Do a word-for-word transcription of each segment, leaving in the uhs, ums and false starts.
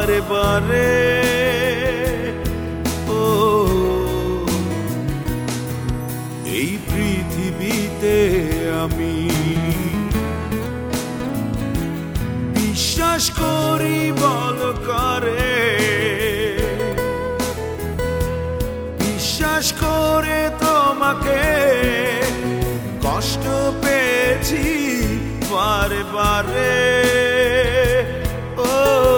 বারে বারে। ও এই পৃথিবীতে আমি বিশ্বাস করি বল করে, বিশ্বাস করে তোমাকে কষ্ট পেয়েছি বারে বারে। ও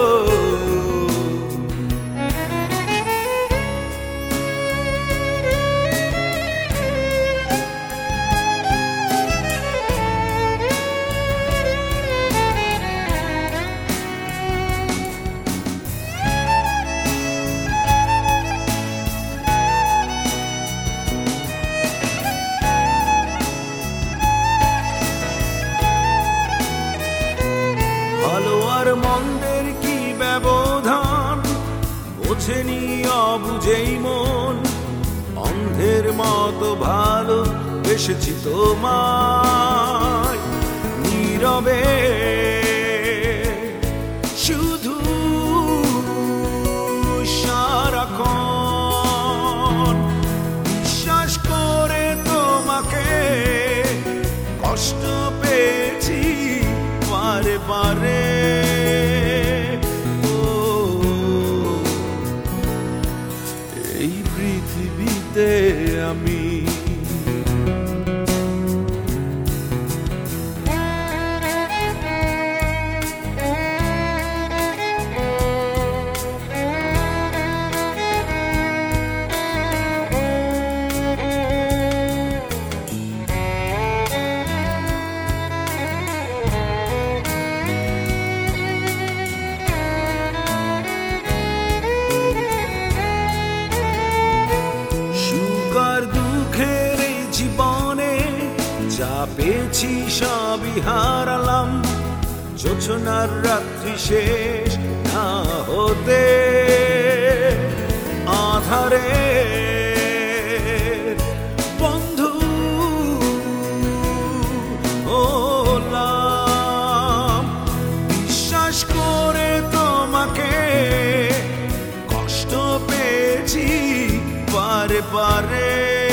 মন্দের কি ব্যবধান বোঝেনি অবুঝেই মন, অন্ধের মতো ভালো বেসেছি তোমায় নীরবে শুধু সারাক্ষণ। বিশ্বাস করে তোমাকে কষ্ট পেয়েছি বারে বারে। এই পৃথিবীতে আমি যা পেয়েছি সবই হারালাম, জোছনার রাত্রি শেষ না হতে আধারে বন্ধু হলাম। বিশ্বাস করে তোমাকে কষ্ট পেয়েছি বারে বারে।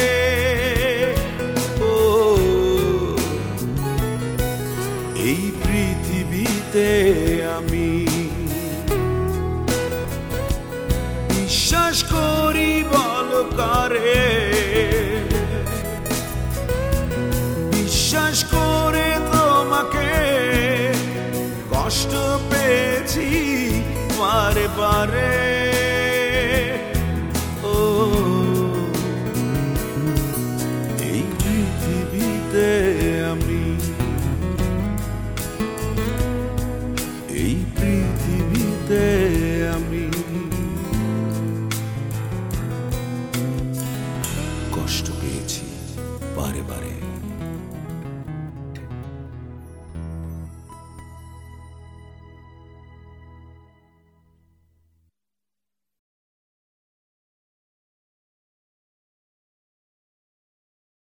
এই পৃথিবীতে আমি বিশ্বাস করি বল করে, বিশ্বাস করে তোমাকে কষ্ট পেয়েছি বারে বারে। ও এই পৃথিবীতে আমি এই পৃথিবীতে